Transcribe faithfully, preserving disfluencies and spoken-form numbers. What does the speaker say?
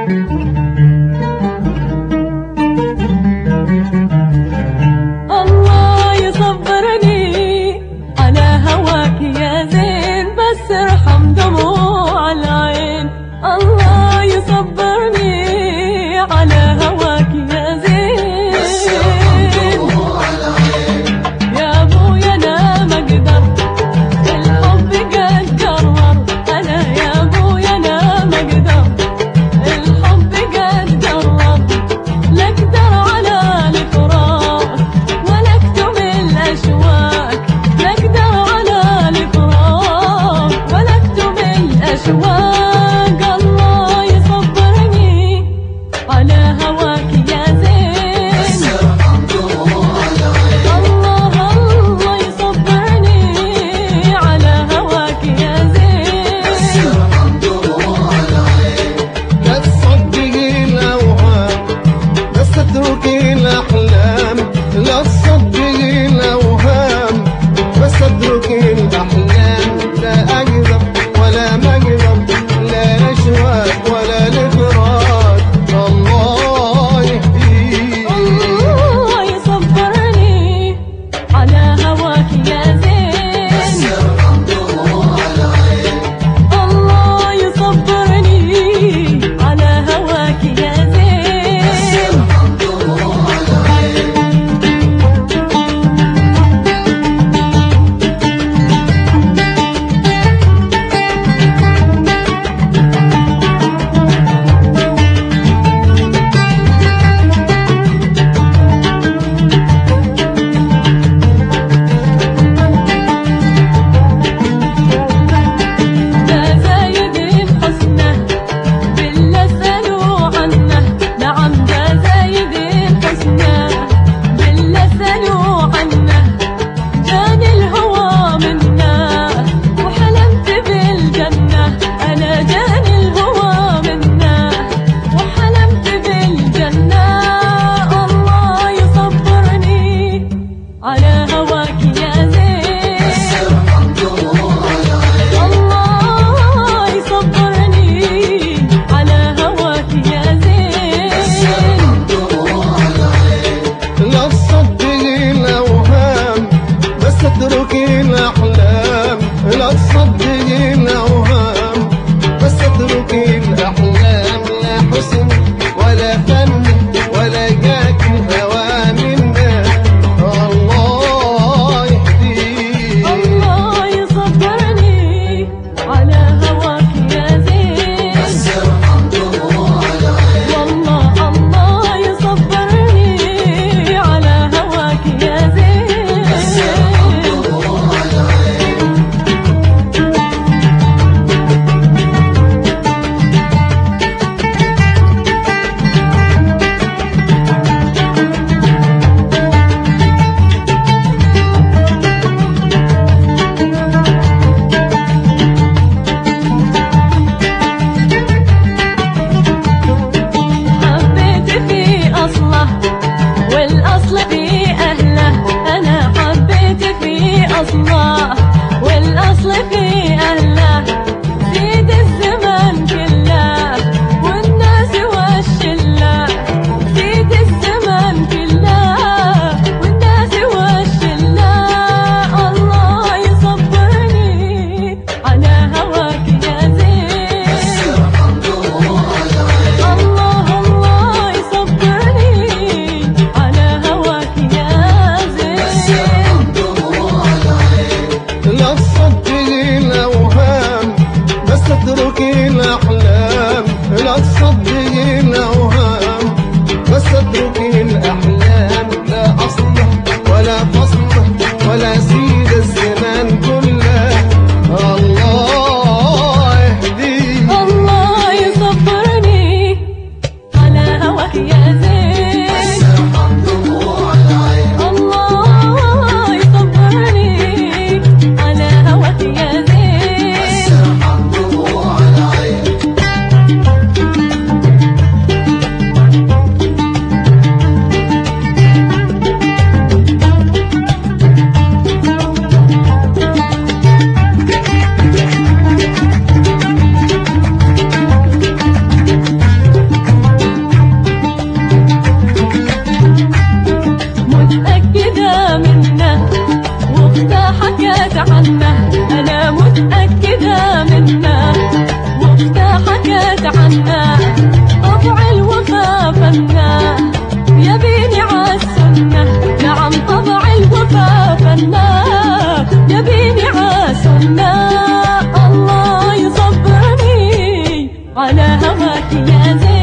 الله يصبرني على هواك يا زين، بس ارحم دموع العين. الله يصبرني على هواك يا زين، بس ارحم دموع العين. يا ابويا انا ما اقدر، الحب قد قرر. انا يا ابويا انا ما اقدر، الحب قد قرر. لا اقدر على الفراق ولا اكتم الاشواق، لا اقدر على الفراق ولا اكتم الاشواق. الله يصبرني على هواك يا زين، بس ارحم دموع العين. الله الله يصبرني على هواك يا زين، بس ارحم دموع العين. لا تصدقي الأوهام، بس اتركي الأحلام. لا تصدقي الأوهام، بس اتركي الأحلام. لا أقدر ولا مقدر، لا الأشواق ولا الفراق. الله يهديك. الله يصبرني على هواك يا زين، بس ارحم دموع العين. الله يصبرني على هواك يا زين. بس ارحم دموع العين. ده زايد حسنه بالله سألوا عنه، نعم ده زايد حسنه بالله سألوا عنه. جاني الهوى منه وحلمت بالجنة، أنا جاني الهوى منه وحلمت بالجنة. الله يصبرني على هواك يا زين، بس ارحم دموع العين. الله يصبرني على هواك يا بس زين. ارحم دموع العين. لا تصدقي الأوهام، بس اتركي الأحلام. لا تصدقي الأوهام، بس اتركي الأحلام. لا حسن ولا فن ولا جاك الهوى منا. الله يهديك. الله يصبرني على هواك يا زين، بس ارحم دموع العين. والله الله يصبرني على هواك يا زين. بس ارحم دموع العين. حبيت في أصله والأصل في أهله، أنا حبيت في أصله والأصل في أهله. زيد الزمن كله والناس والشلة، زيد الزمن كله والناس والشلة. الله يصبرني على هواك يا زين، بس ارحم دموع العين. الله الله يصبرني على هواك يا بس زين. ارحم دموع العين. لا تصدقي الأوهام، بس اتركي الأحلام. لا تصدقي الأوهام، بس اتركي الأحلام. لا أصلح ولا فصلح ولا زيد الزمان كله. الله يهديك. الله يصبرني على هواك يا زين، بس ارحم دموع العين. الله يصبرني على هواك يا بس زين. ارحم دموع العين. على هواك يا زين